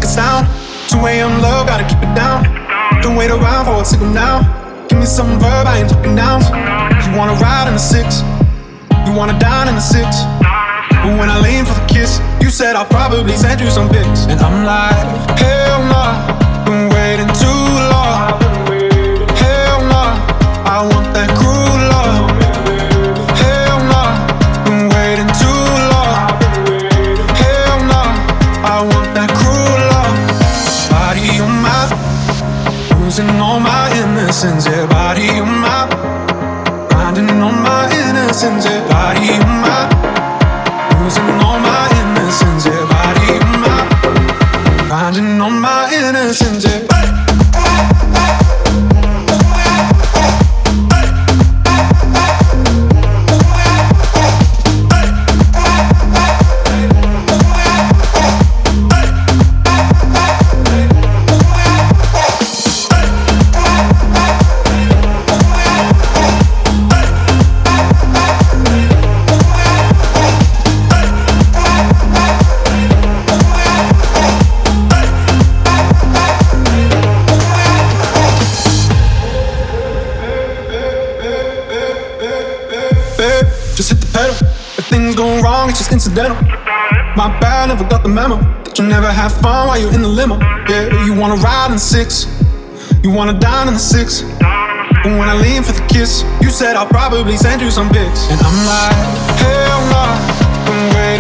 sound. 2 a.m. love, gotta keep it down. Don't wait around for a signal now. Give me some verb, I ain't talking nouns. You wanna ride in the 6, you wanna dine in the 6. But when I lean for the kiss, you said I'll probably send you some pics. And I'm like, hell nah, been waiting too long. Hell nah, I want that cruel love. Hell nah, been waiting too long. Hell nah, I want that cruel love. Body on my, losing all my innocence. Yeah, body on my, grinding on my innocence. Yeah, body on my, losing all my innocence, yeah, body on my, grinding on my innocence, yeah. Just hit the pedal. If things go wrong, it's just incidental. My bad, never got the memo that you never have fun while you're in the limo. Yeah, you wanna ride in the 6, you wanna dine in the 6. But when I lean for the kiss, you said I'll probably send you some pics. And I'm like, hell nah, been waiting